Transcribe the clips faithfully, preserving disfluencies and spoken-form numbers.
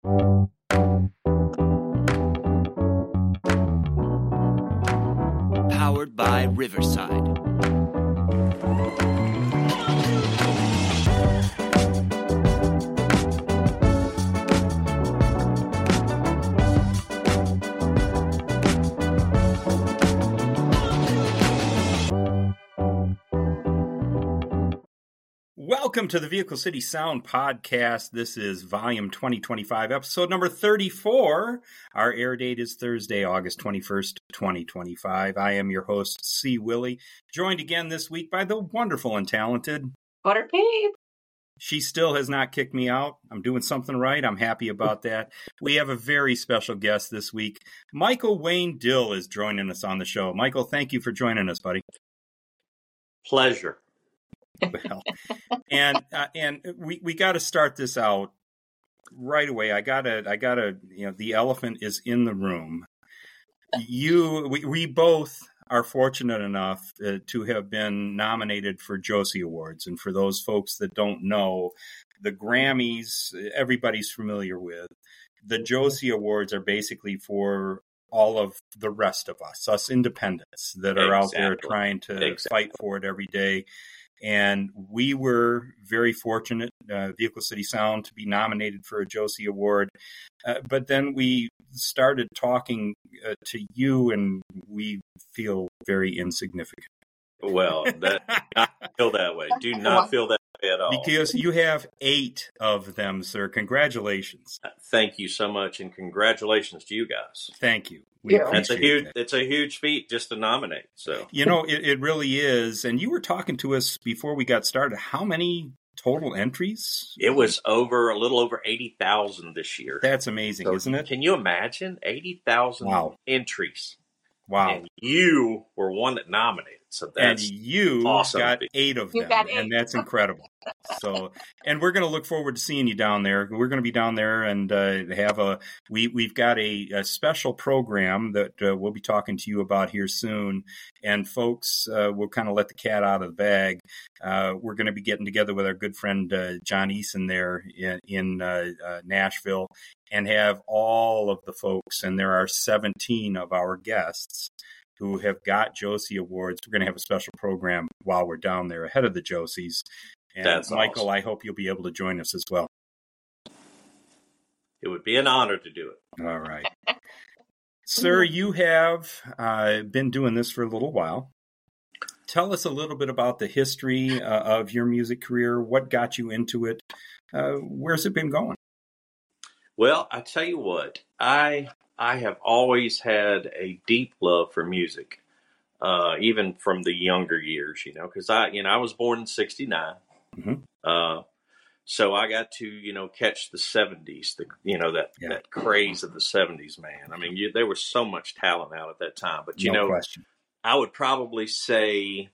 Powered by Riverside. Welcome to the Vehicle City Sound Podcast. This is volume twenty twenty-five, episode number thirty-four. Our air date is Thursday, August twenty-first, twenty twenty-five. I am your host, C. Willie, joined again this week by the wonderful and talented Butter Peep. She still has not kicked me out. I'm doing something right. I'm happy about that. We have a very special guest this week. Michael Wayne Dill is joining us on the show. Michael, thank you for joining us, buddy. Pleasure. Well, and uh, and we, we got to start this out right away. I gotta I gotta you know the elephant is in the room. You we, we both are fortunate enough uh, to have been nominated for Josie Awards, and for those folks that don't know, the Grammys everybody's familiar with. The Josie Awards are basically for all of the rest of us, us independents that are Exactly. out there trying to Exactly. fight for it every day. And we were very fortunate, uh, Vehicle City Sound, to be nominated for a Josie Award. Uh, but then we started talking uh, to you, and we feel very insignificant. Well, that, do not feel that way. Do not feel that way at all. Because you have eight of them, sir. Congratulations. Thank you so much, and congratulations to you guys. Thank you. We Yeah. That's a appreciate huge. that. It's a huge feat just to nominate. So You know, it, it really is. And you were talking to us before we got started. How many total entries? it was over a little over eighty thousand this year. That's amazing, So isn't it? Can you imagine eighty thousand Wow. entries? Wow. And you were one that nominated. So And that's you awesome. got eight of You them, got eight. and that's incredible. So, and we're going to look forward to seeing you down there. We're going to be down there and uh, have a we we've got a, a special program that uh, we'll be talking to you about here soon. And folks, uh, we'll kind of let the cat out of the bag. Uh, we're going to be getting together with our good friend uh, John Eason there in, in uh, uh, Nashville, and have all of the folks. And there are seventeen of our guests who have got Josie Awards. We're going to have a special program while we're down there ahead of the Josies. And That's Michael, awesome. I hope you'll be able to join us as well. it would be an honor to do it. All right. Sir, you have uh, been doing this for a little while. Tell us a little bit about the history uh, of your music career. What got you into it? Uh, where's it been going? Well, I tell you what, I I have always had a deep love for music, uh, even from the younger years, you know, because I, you know, I was born in sixty-nine. Mhm. Uh, so I got to, you know, catch the seventies, the, you know, that, Yeah. that craze of the seventies, man. I mean, you, there was so much talent out at that time, but you No know, question. I would probably say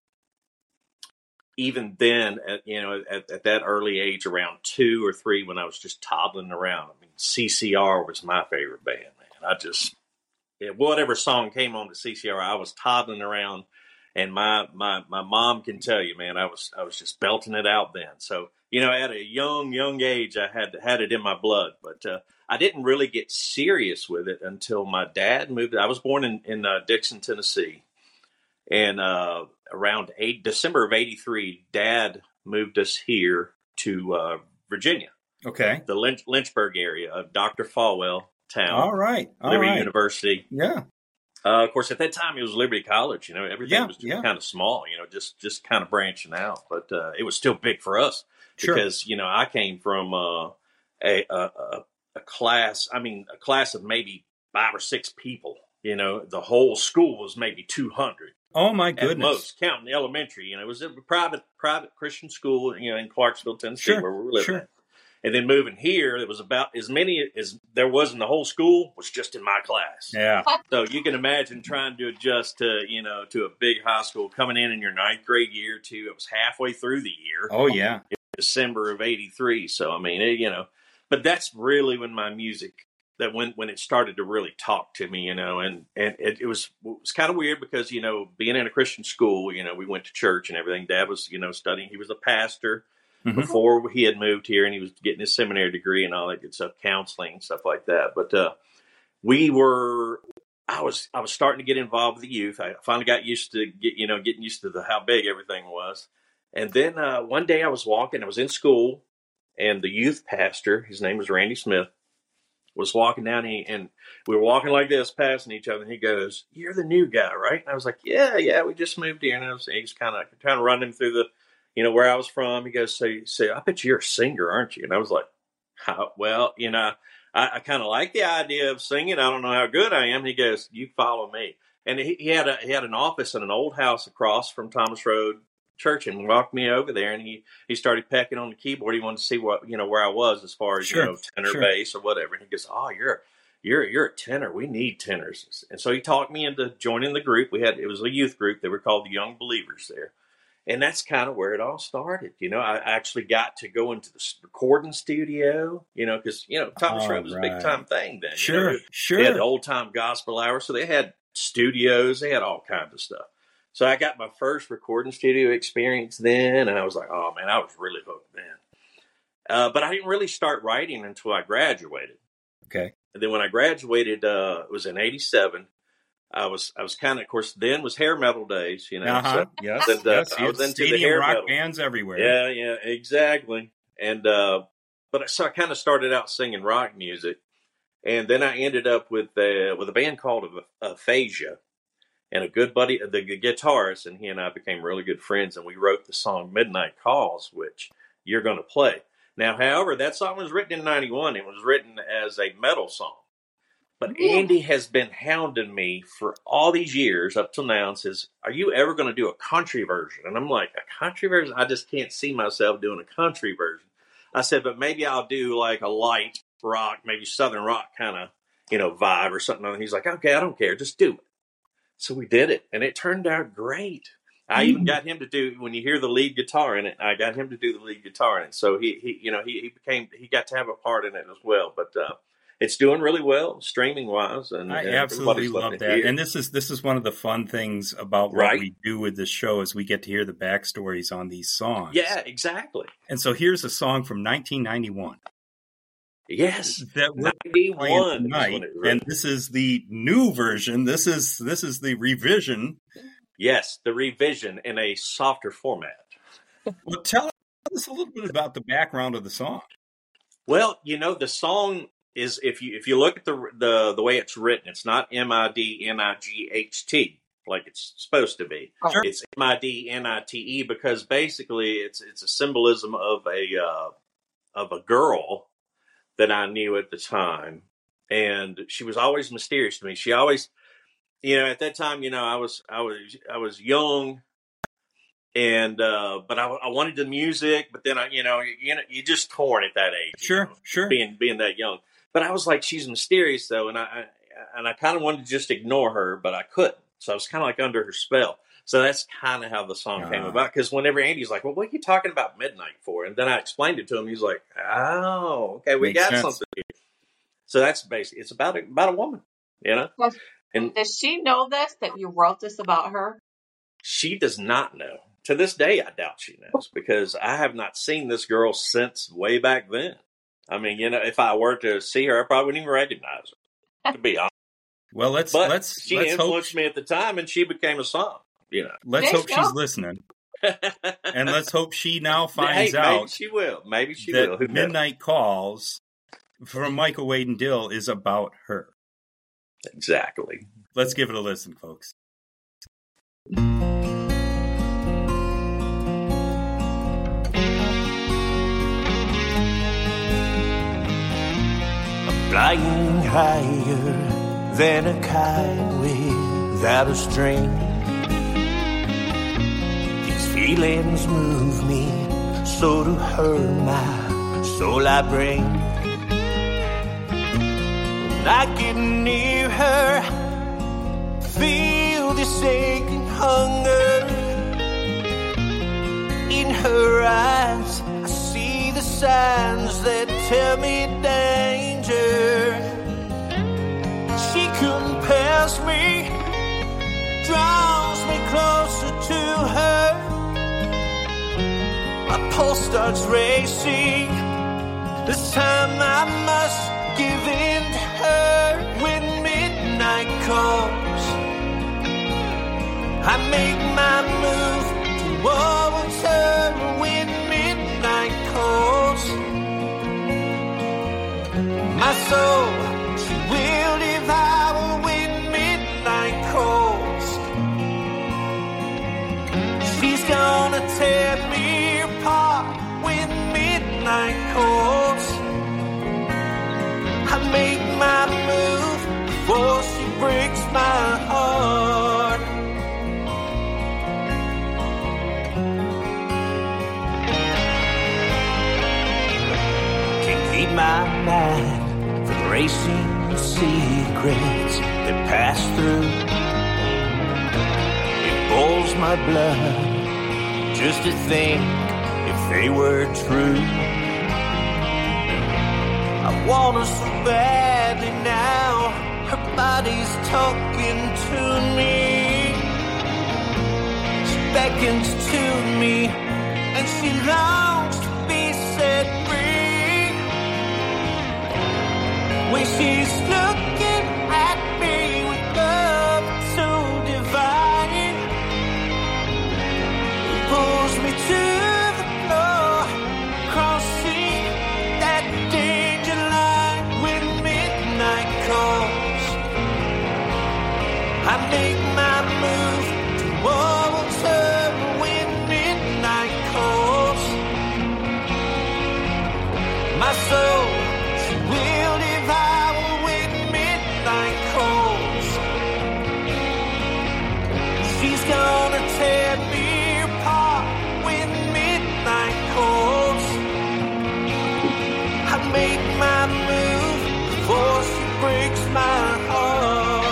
even then, at, you know, at, at that early age, around two or three, when I was just toddling around, I mean, C C R was my favorite band, man. I just, yeah, whatever song came on to C C R, I was toddling around, and my, my, my mom can tell you, man, I was, I was just belting it out then. So, you know, at a young, young age, I had, had it in my blood, but, uh, I didn't really get serious with it until my dad moved. I was born in, in uh, Dixon, Tennessee. And uh, around eight, December of eighty-three, Dad moved us here to uh, Virginia, Okay. the Lynch, Lynchburg area of Doctor Falwell town, All right. All Liberty right. University. Yeah. Uh, of course, at that time, it was Liberty College. You know, everything Yeah, was just yeah. kind of small, you know, just, just kind of branching out. But uh, it was still big for us Sure. because, you know, I came from uh, a, a, a, a class, I mean, a class of maybe five or six people. You know, the whole school was maybe two hundred. Oh, my At goodness. most, counting the elementary, you know, it was a private private Christian school, you know, in Clarksville, Tennessee, Sure, where we were living. sure. At. And then moving here, it was about as many as there was in the whole school was just in my class. Yeah. So you can imagine trying to adjust to, you know, to a big high school, coming in in your ninth grade year too. It was halfway through the year, Oh, yeah. December of eighty-three. So I mean, it, you know, but that's really when my music that when, when it started to really talk to me, you know, and, and it, it was, it was kind of weird because, you know, being in a Christian school, you know, we went to church and everything. Dad was, you know, studying, he was a pastor. Mhm. before he had moved here, and he was getting his seminary degree and all that good stuff, counseling, stuff like that. But uh, we were, I was, I was starting to get involved with the youth. I finally got used to get, you know, getting used to the how big everything was. And then uh, one day I was walking, I was in school, and the youth pastor, his name was Randy Smith, was walking down, and, he, and we were walking like this, passing each other, and he goes, "You're the new guy, right?" And I was like, yeah, yeah, we just moved here. And I was, he was kind of kind of running through the, you know, where I was from. He goes, so, so I bet you're a singer, aren't you? And I was like, how? Well, you know, I, I kind of like the idea of singing. I don't know how good I am. And he goes, you follow me. And he, he had a, he had an office in an old house across from Thomas Road Church, and walked me over there, and he, he started pecking on the keyboard. He wanted to see what, you know, where I was as far as, Sure, you know, tenor, sure. bass, or whatever. And he goes, oh, you're, you're, you're a tenor. We need tenors. And so he talked me into joining the group. We had, it was a youth group. They were called the Young Believers there. And that's kind of where it all started. You know, I actually got to go into the recording studio, you know, because, you know, Thomas Road was a big time thing then. Sure, you know? sure. They had the old time gospel hour. So they had studios. They had all kinds of stuff. So I got my first recording studio experience then, and I was like, oh, man, I was really hooked then. Uh, but I didn't really start writing until I graduated. Okay. And then when I graduated, uh, it was in eighty-seven. I was, I was kind of, of course, then was hair metal days, you know. Uh-huh. So, Yes, and, uh, yes. I You was had into the stadium hair rock metal. bands everywhere. Yeah, yeah, exactly. And, uh, but so I kind of started out singing rock music. And then I ended up with, uh, with a band called Aphasia. And a good buddy, the guitarist, and he and I became really good friends, and we wrote the song Midnight Calls, which you're going to play. Now, however, that song was written in ninety-one. It was written as a metal song. But Andy has been hounding me for all these years up till now and says, are you ever going to do a country version? And I'm like, a country version? I just can't see myself doing a country version. I said, but maybe I'll do like a light rock, maybe Southern rock kind of, you know, vibe or something. And he's like, okay, I don't care. Just do it. So we did it, and it turned out great. I even got him to do, when you hear the lead guitar in it, I got him to do the lead guitar in it. So he, he you know, he, he became, he got to have a part in it as well. But uh, it's doing really well, streaming wise. And I and absolutely everybody's love loving that. it. And this is this is one of the fun things about what Right. we do with this show is we get to hear the backstories on these songs. Yeah, exactly. And so here's a song from nineteen ninety-one. Yes. That we're ninety-one playing is tonight, when it and this is the new version. This is this is the revision. Yes, the revision in a softer format. Well, tell us a little bit about the background of the song. Well, you know, the song is, if you if you look at the the the way it's written, it's not M I D N I G H T like it's supposed to be. Sure. It's M I D N I T E because basically it's it's a symbolism of a uh, of a girl that I knew at the time, and she was always mysterious to me. She always, you know, at that time, you know, I was I was I was young. And, uh, but I, I wanted the music, but then I, you know, you, you know, you're just torn at that age. Sure, you know, sure. Being, being that young. But I was like, she's mysterious though. And I, I and I kind of wanted to just ignore her, but I couldn't. So I was kind of like under her spell. So that's kind of how the song Uh. came about. Cause whenever Andy's like, well, what are you talking about midnight for? And then I explained it to him. He's like, oh, okay, we Makes got sense. something here. So that's basically, it's about a, about a woman, you know? Does, And does she know this, that you wrote this about her? she does not know. To this day, I doubt she knows because I have not seen this girl since way back then. I mean, you know, if I were to see her, I probably wouldn't even recognize her, to be honest. Well, let's But let's she let's hope influenced me at the time, and she became a song, you know. let's There hope you she's go. listening, and let's hope she now hey, finds maybe out she will. Maybe she will. that Who knows? Midnight Calls from Michael Wade and Dill is about her. Exactly. Let's give it a listen, folks. Flying higher than a kite without a string. These feelings move me, so to her my soul I bring. When I get near her, feel this aching hunger. In her eyes, I see the signs that tell me danger. She compels me, draws me closer to her. I pulse starts racing. This time I must give in to her when midnight calls. I make my move towards her when midnight calls. My soul, she will devour when midnight calls. She's gonna tear me apart when midnight calls. I make my move before she breaks my heart. Can't keep my mind from racing secrets that pass through. It boils my blood just to think if they were true. I want her so badly now. Her body's talking to me. She beckons to me, and she longs to be set free. When she's looking at me with love so divine, it pulls me to the floor, crossing that danger line when midnight calls. I make my move towards her when midnight calls. My soul, she will devour when midnight calls. She's gonna tear me apart when midnight calls. I make my move before she breaks my heart.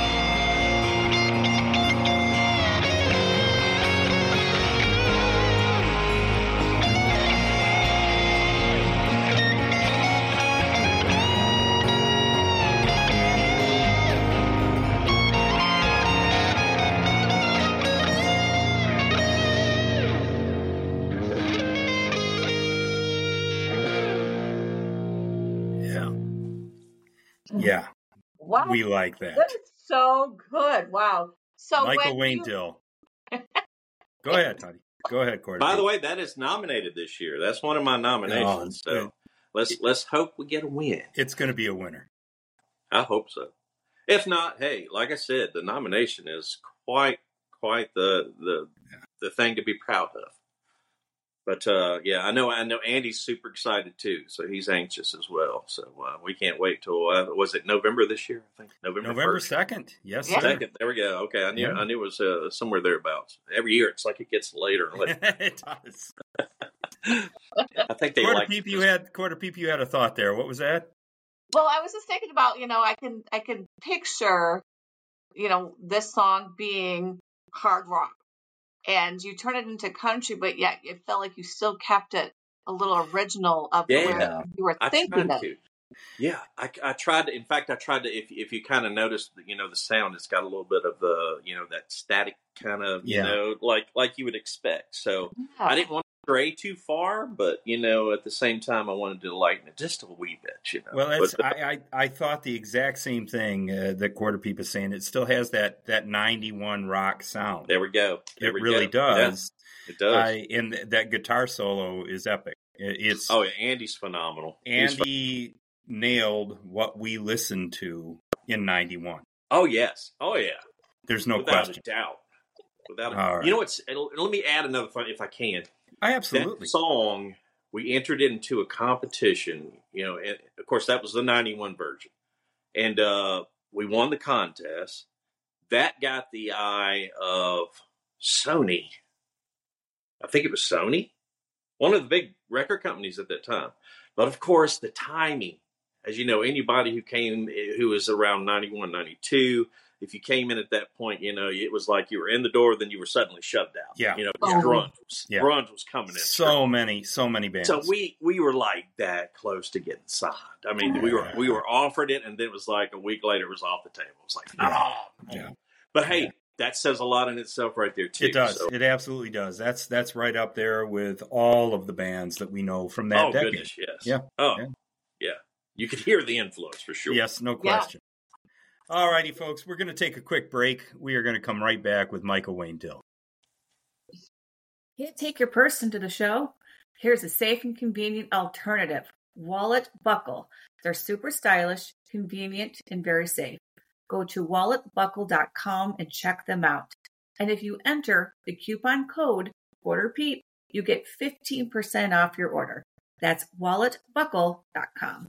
Yeah, Wow. we like that. That's so good. Wow. So Michael when Wayne you- Dill. Go ahead, Toddy. Go ahead, Corey. By the way, that is nominated this year. That's one of my nominations. Oh, so let's let's hope we get a win. It's going to be a winner. I hope so. If not, hey, like I said, the nomination is quite quite the the the thing to be proud of. But uh, yeah, I know I know Andy's super excited too, so he's anxious as well. So uh, we can't wait till uh, was it November this year? I think November November first. second. Yes, Yeah. sir. Second. There we go. Okay, I knew Yeah. I knew it was uh, somewhere thereabouts. Every year, it's like it gets later and later. It does. I think they Quarter like peep, you had quarter peep. You had a thought there. What was that? Well, I was just thinking about, you know, I can I can picture, you know, this song being hard rock, and you turn it into country, but yet it felt like you still kept it a little original of Yeah. where you were I thinking tried of. to. Yeah, I, I tried to. In fact, I tried to. If if you kind of notice, you know, the sound, it's got a little bit of the, you know, that static kind of, you Yeah. know, like like you would expect. So I didn't want to stray too far, but you know, at the same time, I wanted to lighten it just a wee bit. You know. Well, it's, But, uh, I, I I thought the exact same thing uh, that quarter peep is saying. It still has that that ninety-one rock sound. there we go. There It we really go. does. Yeah, it does. I, and th- that guitar solo is epic. It, it's oh, yeah, Andy's phenomenal. He's ph- Andy nailed what we listened to in ninety-one. oh yes. Oh yeah. There's no Without question. a doubt. Without a, All right. you know what's? Let me add another fun if I can. I absolutely. That song, we entered it into a competition, you know, and of course that was the ninety-one version. And uh, we won the contest. That got the eye of Sony. I think it was Sony, one of the big record companies at that time. But of course, the timing, as you know, anybody who came, who was around ninety-one, ninety-two, if you came in at that point, you know, it was like you were in the door, then you were suddenly shoved out. Yeah. You know, Yeah. grunge was, Yeah. grunge was coming in. So many, so many bands. So we we were like that close to getting signed. I mean, we were we were offered it, and then it was like a week later, it was off the table. It was like, Yeah. oh, Yeah. But hey, that says a lot in itself right there too. It does. So. It absolutely does. That's that's right up there with all of the bands that we know from that oh, decade. Goodness, yes. Yeah. Oh, yeah. yeah. You could hear the influence for sure. Yes, no question. Yeah. All righty, folks. We're going to take a quick break. We are going to come right back with Michael Wayne Dill. Can't take your purse into the show? Here's a safe and convenient alternative. Wallet Buckle. They're super stylish, convenient, and very safe. Go to wallet buckle dot com and check them out. And if you enter the coupon code QuarterPeep, you get fifteen percent off your order. That's wallet buckle dot com.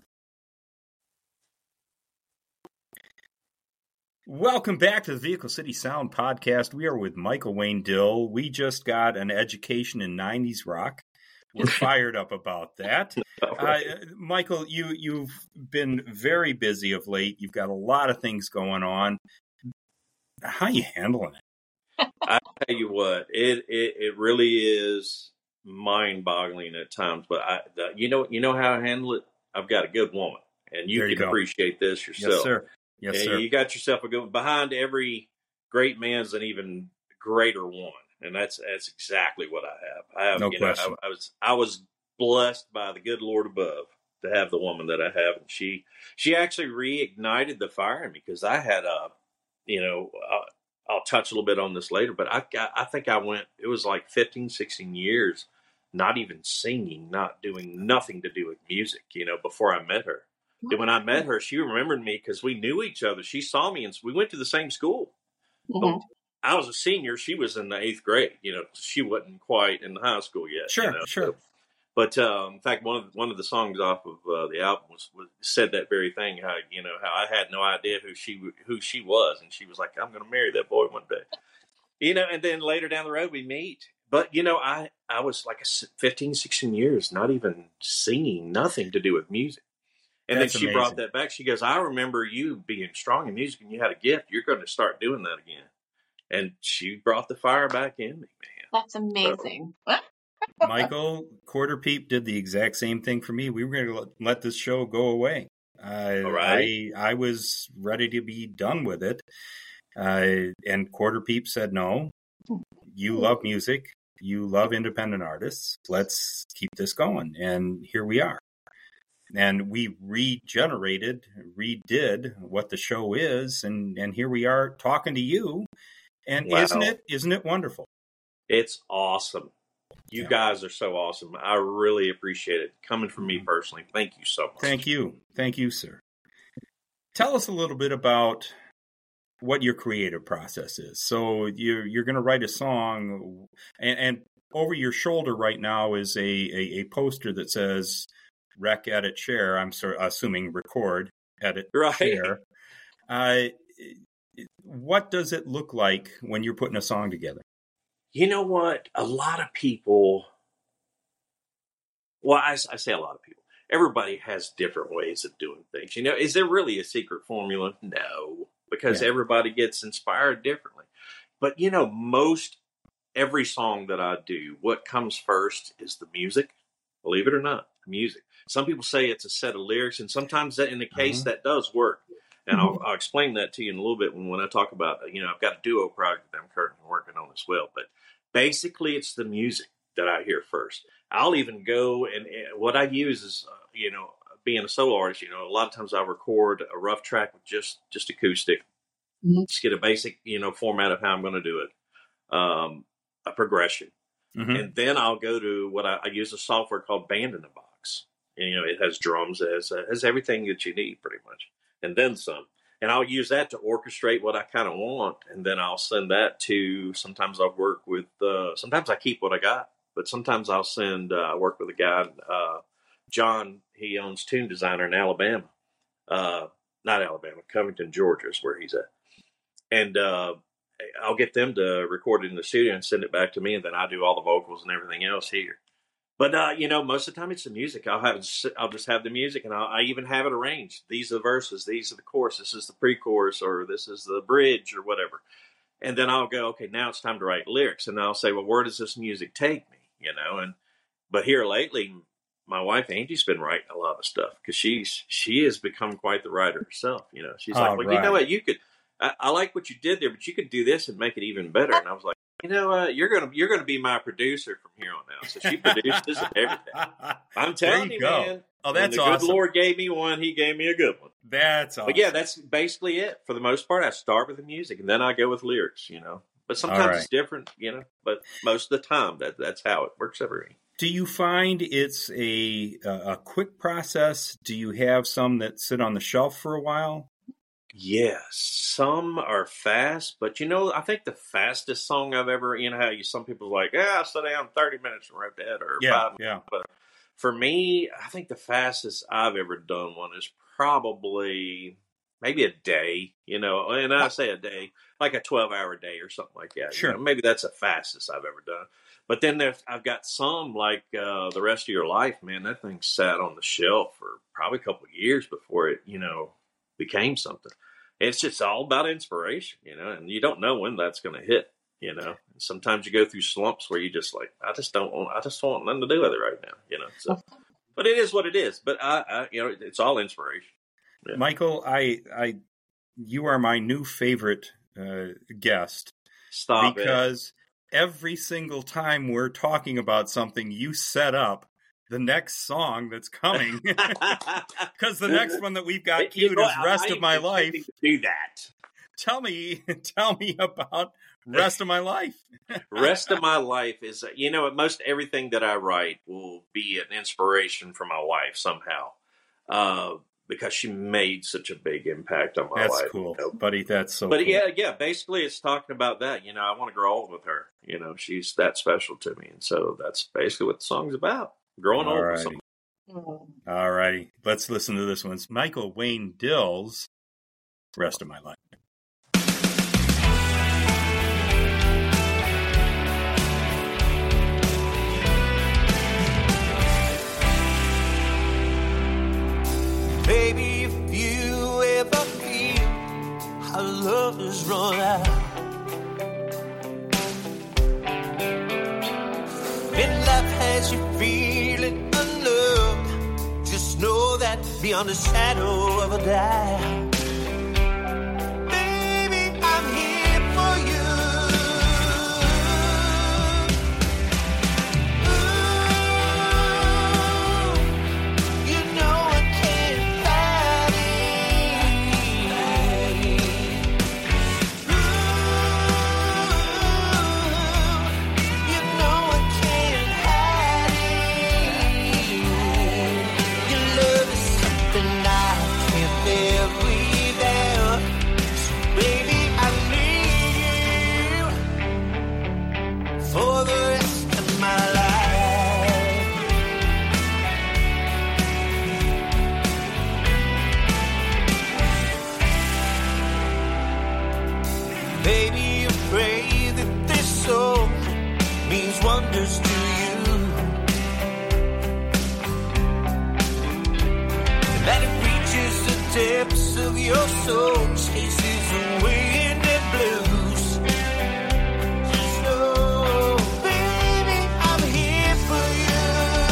Welcome back to the Vehicle City Sound Podcast. We are with Michael Wayne Dill. We just got an education in nineties rock. We're fired up about that. Uh, Michael, you, you've been very busy of late. You've got a lot of things going on. How are you handling it? I tell you what, it, it, it really is mind-boggling at times. But I, the, you know, you know how I handle it. I've got a good woman, and you there can you go. Appreciate this yourself. Yes, sir. Yes, and sir. You got yourself a good. Behind every great man's an even greater woman, and that's that's exactly what I have. I have. No you know, question. I, I was I was blessed by the good Lord above to have the woman that I have, and she she actually reignited the fire in me because I had a, you know. Uh, I'll touch a little bit on this later, but I got, I think I went, it was like fifteen, sixteen years, not even singing, not doing nothing to do with music, you know, before I met her. And when I met her, she remembered me because we knew each other. She saw me and we went to the same school. Mm-hmm. I was a senior. She was in the eighth grade, you know, she wasn't quite in high school yet. Sure, you know? sure. So, but um, in fact, one of the, one of the songs off of uh, the album was, was said that very thing. How you know how I had no idea who she who she was, and she was like, "I'm going to marry that boy one day," you know. And then later down the road, we meet. But you know, I I was like a fifteen, sixteen years, not even singing, nothing to do with music. And That's then she amazing. brought that back. She goes, "I remember you being strong in music, and you had a gift. You're going to start doing that again." And she brought the fire back in me, man. That's amazing. So, Michael, Quarter Peep did the exact same thing for me. We were going to let this show go away. Uh, All right. I I was ready to be done with it. Uh, and Quarter Peep said, no, you love music. You love independent artists. Let's keep this going. And here we are. And we regenerated, redid what the show is. And, and here we are talking to you. And Wow. isn't it, isn't it wonderful? It's awesome. You Yeah. guys are so awesome. I really appreciate it. Coming from me personally, thank you so much. Thank you. Thank you, sir. Tell us a little bit about what your creative process is. So you're, you're going to write a song, and, and over your shoulder right now is a, a, a poster that says rec, edit, share. I'm so, assuming record, edit, Right. share. Uh, what does it look like when you're putting a song together? You know what? A lot of people, well, I, I say a lot of people, everybody has different ways of doing things. You know, is there really a secret formula? No, because Yeah. everybody gets inspired differently. But, you know, most every song that I do, what comes first is the music. Believe it or not, music. Some people say it's a set of lyrics, and sometimes that in the case Uh-huh. that does work. And I'll, I'll explain that to you in a little bit when, when I talk about, you know, I've got a duo project that I'm currently working on as well. But basically, it's the music that I hear first. I'll even go and, and what I use is, uh, you know, being a solo artist, you know, a lot of times I'll record a rough track with just, just acoustic, Mhm. just get a basic, you know, format of how I'm going to do it, um, a progression. Mhm. And then I'll go to what I, I use a software called Band in a Box. And, you know, it has drums, it has, uh, has everything that you need pretty much. And then some. And I'll use that to orchestrate what I kind of want. And then I'll send that to, sometimes I'll work with, uh, sometimes I keep what I got, but sometimes I'll send, uh, I work with a guy, uh, John, he owns Tune Designer in Alabama. Uh, not Alabama, Covington, Georgia is where he's at. And, uh, I'll get them to record it in the studio and send it back to me. And then I do all the vocals and everything else here. But, uh, you know, most of the time it's the music. I'll have, I'll just have the music, and I'll, I even have it arranged. These are the verses. These are the chorus. This is the pre-chorus, or this is the bridge, or whatever. And then I'll go, okay, now it's time to write lyrics. And I'll say, well, where does this music take me? You know, and, but here lately, my wife, Angie's been writing a lot of stuff because she's, she has become quite the writer herself. You know, she's Oh, like, well, right. you know what? You could, I, I like what you did there, but you could do this and make it even better. And I was like, you know, uh, you're gonna you're gonna be my producer from here on out. So she produces everything. I'm telling you you, go. man. Oh, that's the awesome. good Lord gave me one. He gave me a good one. That's awesome. But yeah, that's basically it. For the most part, I start with the music and then I go with lyrics, you know. But sometimes right. it's different, you know. But most of the time, that that's how it works every day. Do you find it's a a quick process? Do you have some that sit on the shelf for a while? Yes, some are fast, but you know, I think the fastest song I've ever, you know, how you some people are like, yeah, I sat down thirty minutes and wrote that, or Yeah, five yeah. minutes. But for me, I think the fastest I've ever done one is probably maybe a day, you know, and I say a day, like a twelve hour day or something like that. Sure. You know, maybe that's the fastest I've ever done. But then there's, I've got some like uh, The Rest of Your Life, man, that thing sat on the shelf for probably a couple of years before it, you know, became something. It's just all about inspiration, you know, and you don't know when that's going to hit, you know. And sometimes you go through slumps where you just like, I just don't want, I just want nothing to do with it right now, you know. So, but it is what it is. But I, I you know, it's all inspiration. Yeah. Michael, I, I, you are my new favorite uh, guest. Stop because it. Every single time we're talking about something, you set up the next song that's coming. Because the next one that we've got queued you know, is Rest I, of My Life. To do that. Tell me, tell me about Rest of My Life. Rest of My Life is, you know, most everything that I write will be an inspiration for my wife somehow. Uh, because she made such a big impact on my that's life. That's cool, you know? buddy. That's so But cool. yeah, yeah, basically it's talking about that. You know, I want to grow old with her. You know, she's that special to me. And so that's basically what the song's about. Growing old with somebody. All righty. Let's listen to this one. It's Michael Wayne Dill's Rest of My Life. Baby, if you ever feel our love has run out, and life has you feeling unloved, just know that beyond a shadow of a doubt, baby, I'm here for you. Wonders to you, that it reaches the depths of your soul, chases away in the blues. So, baby, I'm here for you.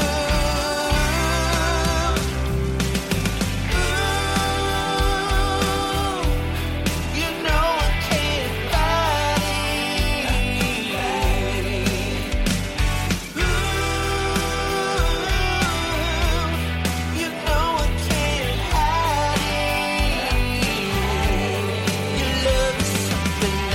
Ooh, you know I can't fight it. Your love is something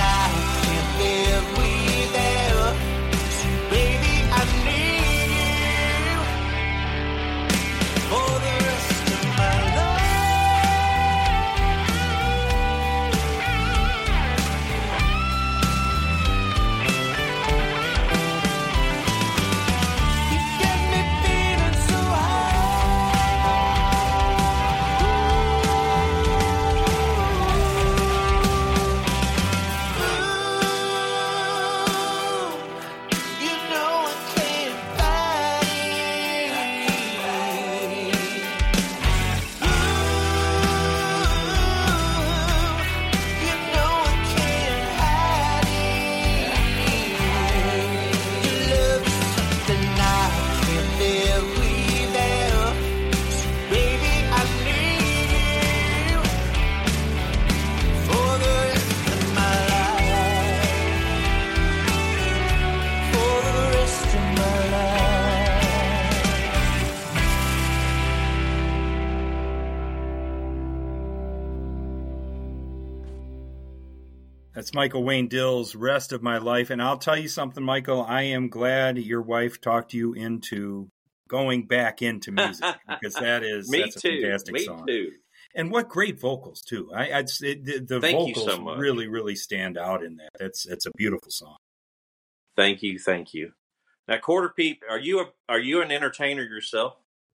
That's Michael Wayne Dill's Rest of My Life. And I'll tell you something, Michael, I am glad your wife talked you into going back into music, because that is Me that's too. a fantastic Me song. too. And what great vocals too. I I'd say the, the Thank you vocals so much. really, really stand out in that. That's it's a beautiful song. Thank you, thank you. Now, Quarter Peep, are you a are you an entertainer yourself?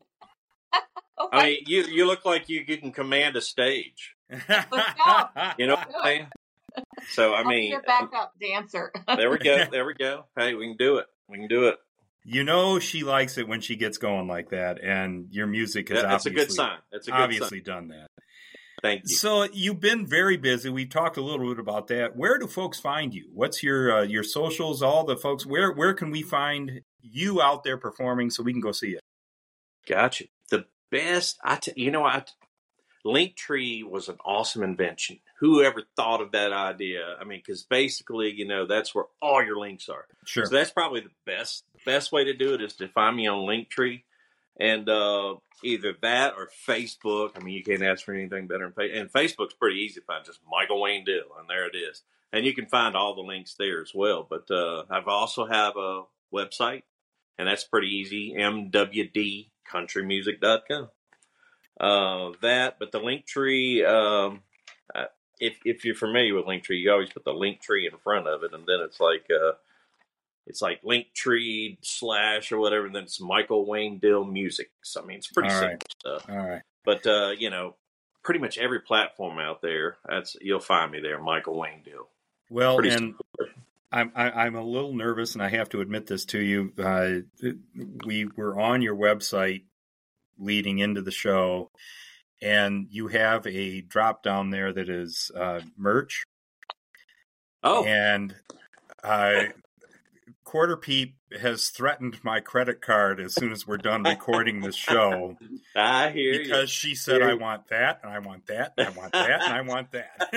Oh, I mean, you you look like you, you can command a stage. yeah. You know what I'm saying? So I I'll mean, be your backup dancer. there we go, there we go. Hey, we can do it. We can do it. You know she likes it when she gets going like that, and your music has That, that's a obviously, good sign. That's a good obviously sign. done that. Thank you. So you've been very busy. We've talked a little bit about that. Where do folks find you? What's your uh, your socials? All the folks. Where where can we find you out there performing so we can go see it? Gotcha. The best, I t- you know, I t- Linktree was an awesome invention. Whoever thought of that idea? I mean, because basically, you know, that's where all your links are. Sure. So that's probably the best best way to do it is to find me on Linktree, and uh, either that or Facebook. I mean, you can't ask for anything better. Than and Facebook's pretty easy to find, just Michael Wayne Dill, and there it is. And you can find all the links there as well. But uh, I've also have a website, and that's pretty easy, m w d country music dot com. Uh, that, but the Linktree, um, uh, if if you're familiar with Linktree, you always put the Linktree in front of it, and then it's like uh, it's like Linktree slash or whatever, and then it's Michael Wayne Dill Music. So I mean, it's pretty All simple right. stuff. All right. But uh, you know, pretty much every platform out there, that's you'll find me there, Michael Wayne Dill. Well, Pretty and I'm I, I'm a little nervous, and I have to admit this to you. Uh, we were on your website leading into the show, and you have a drop down there that is uh, merch. Oh, And uh, Quarter Peep has threatened my credit card as soon as we're done recording this show, I hear because you. she said, Hear I you. want that, and I want that, and I want that, and I want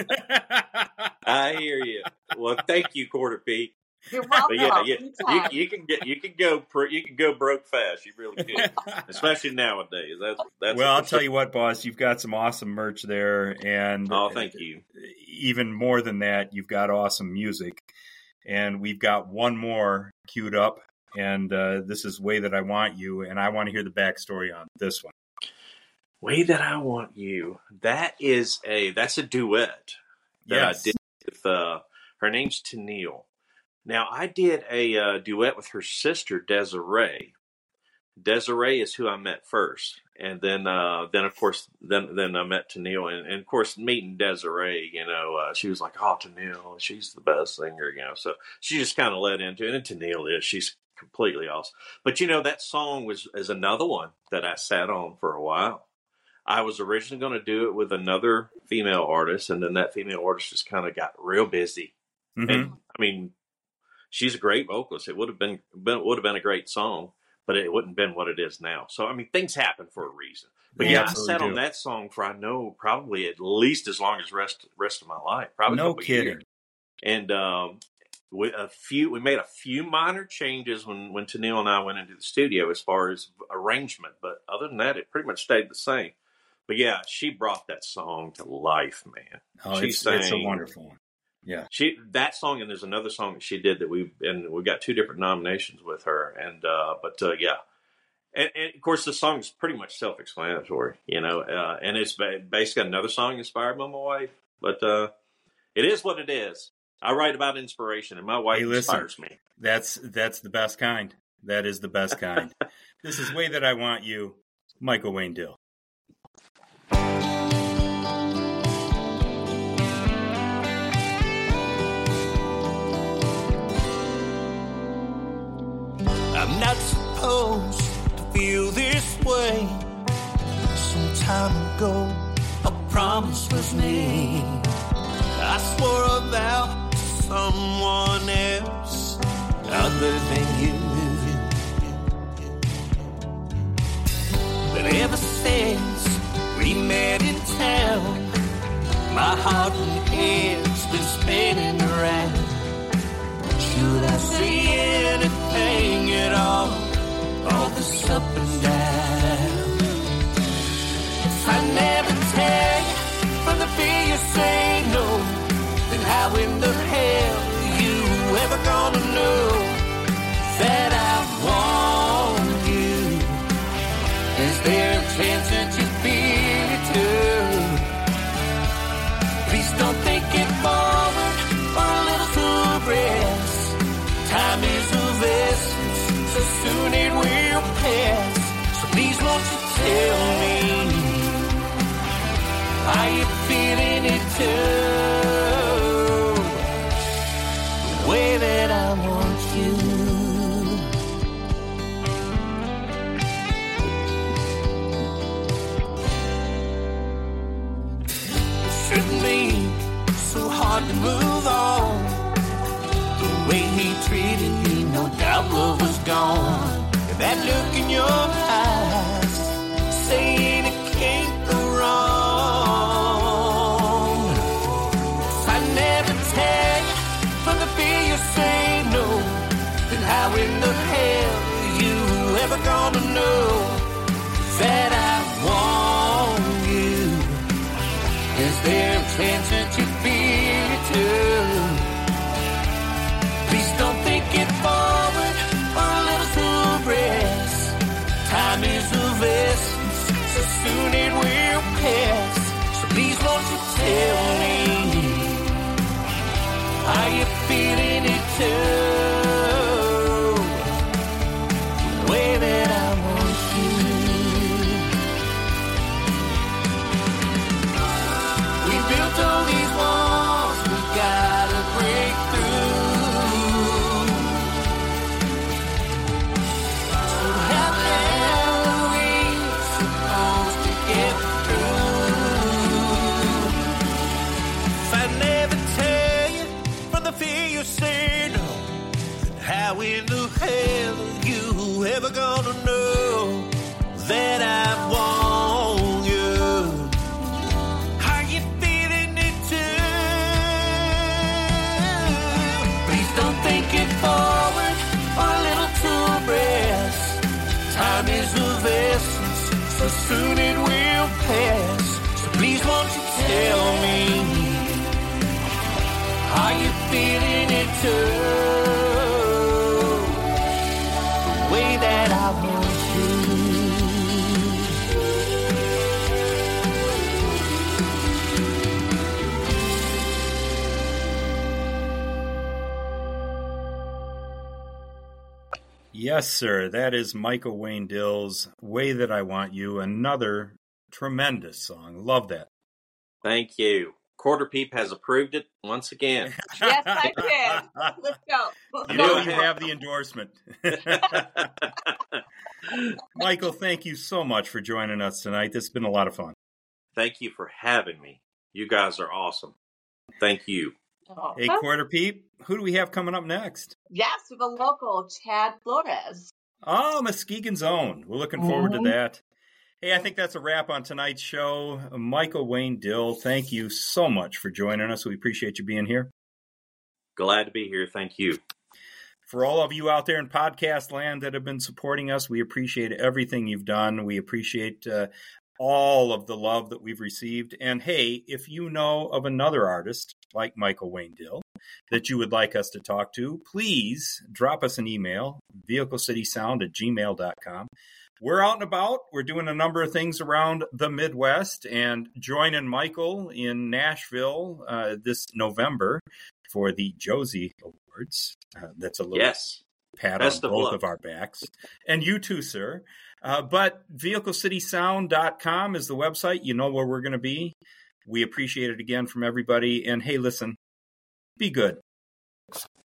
that. I hear you. Well, thank you, Quarter Peak. You're welcome. But yeah, yeah, you, Anytime. you can get you can go pro, you can go broke fast. You really can, especially nowadays. That's that's. Well, I'll tell you what, boss, you've got some awesome merch there, and Oh, thank you. even more than that, you've got awesome music, and we've got one more queued up, and uh, this is Way That I Want You, and I want to hear the backstory on this one. Way That I Want You. That is a that's a duet that Yes. I did with uh, her name's Tennille. Now I did a uh, duet with her sister Desiree. Desiree is who I met first, and then uh, then of course then then I met Tennille, and, and of course meeting Desiree, you know, uh, she was like, oh, Tennille, she's the best singer, you know. So she just kind of led into it, and Tennille is she's completely awesome. But you know that song was is another one that I sat on for a while. I was originally going to do it with another female artist, and then that female artist just kind of got real busy. Mhm. And I mean, she's a great vocalist. It would have been, been would have been a great song, but it wouldn't have been what it is now. So I mean, things happen for a reason. But They yeah, I absolutely sat on do. that song for I know probably at least as long as rest rest of my life. Probably a No couple kidding. years. And um, we a few we made a few minor changes when when Tennille and I went into the studio as far as arrangement, but other than that, it pretty much stayed the same. But yeah, she brought that song to life, man. Oh, She it's, it's a sang- wonderful one. Yeah. She that song, and there's another song that she did that we and we got two different nominations with her, and uh, but uh, yeah, and, and of course the song is pretty much self-explanatory, you know, uh, and it's ba- basically another song inspired by my wife, but uh, it is what it is. I write about inspiration, and my wife Hey, listen. inspires me. That's that's the best kind. That is the best kind. This is Way That I Want You, Michael Wayne Dill. I'm not supposed to feel this way. Some time ago, a promise was made. I swore a vow to someone else other than you. But ever since we met in town, my heart and head's been spinning around. Should I say anything at all? All this up and down. If I never tell you from the fear you say no, then how in the Are you feeling it too? The way that I want you. It shouldn't be so hard to move on. The way he treated me, no doubt love was gone. And that look in your eyes, saying it can't go wrong. I never tell you from the fear you say no. Then how in the hell are you ever gonna know that I want you? Is there a chance that you feel it too? Please don't think it forward or a little too rest. Time is of essence, so soon it will pass. So please won't you tell me, are you feeling it too? The way that I want you. We built all these walls, we gotta break through. So how are we supposed to get through? If I never tell you from the fear you say no, then how in the hell are you ever gonna know that I want you? Are you feeling it too? Please don't think it forward or a little too rest. Time is of essence, so soon it will pass. So please won't you tell me, are you feeling it too? The way that I want you. Yes, sir. That is Michael Wayne Dill's Way That I Want You. Another tremendous song. Love that. Thank you. Quarter Peep has approved it once again. Yes, I did. Let's go. You know you have the endorsement. Michael, thank you so much for joining us tonight. This has been a lot of fun. Thank you for having me. You guys are awesome. Thank you. Oh. Hey, Quarter Peep, who do we have coming up next? Yes, we have a local, Chad Flores. Oh, Muskegon's Own. We're looking forward Mhm. to that. Hey, I think that's a wrap on tonight's show. Michael Wayne Dill, thank you so much for joining us. We appreciate you being here. Glad to be here. Thank you. For all of you out there in podcast land that have been supporting us, we appreciate everything you've done. We appreciate uh, all of the love that we've received. And hey, if you know of another artist like Michael Wayne Dill that you would like us to talk to, please drop us an email, vehicle city sound at gmail dot com. We're out and about. We're doing a number of things around the Midwest and joining Michael in Nashville uh, this November for the Josie Awards. Uh, that's a little Yes. pat Best on of both luck. of our backs. And you too, sir. Uh, but vehicle city sound dot com is the website. You know where we're going to be. We appreciate it again from everybody. And hey, listen, be good.